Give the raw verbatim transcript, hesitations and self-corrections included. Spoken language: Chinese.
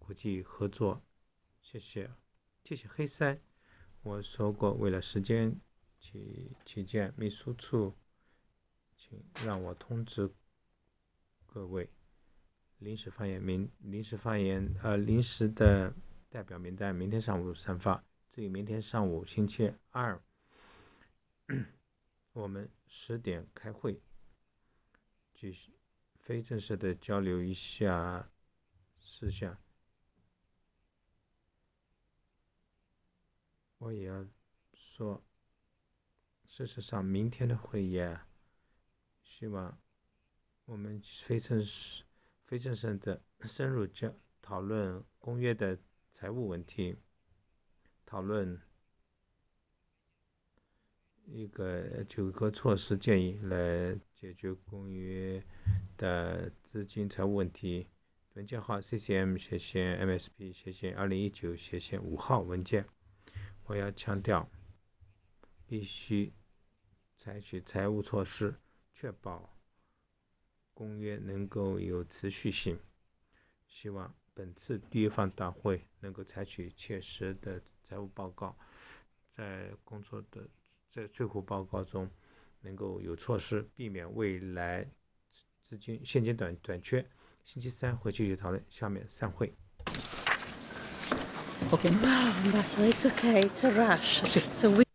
国际合作。谢谢，谢谢黑塞。我说过，为了时间起起见，秘书处请让我通知各位，临时发言名临时发言呃临时的代表名单明天上午散发。至于明天上午星期二，我们十点开会，继续非正式的交流一下事项。我也要说，事实上，明天的会议啊，希望我们非正式、非正式的深入交讨论公约的财务问题，讨论一个九个措施建议来解决公约的资金财务问题。文件号 C C M 斜线 M S P 斜线二零一九斜线五号文件。我要强调，必须采取财务措施，确保公约能够有持续性。希望本次缔约方大会能够采取切实的财务报告，在工作的在最后报告中能够有措施，避免未来资金现金短短缺。星期三会继续讨论，下面散会。 Okay. Wow, so it's okay. It's a rush. So we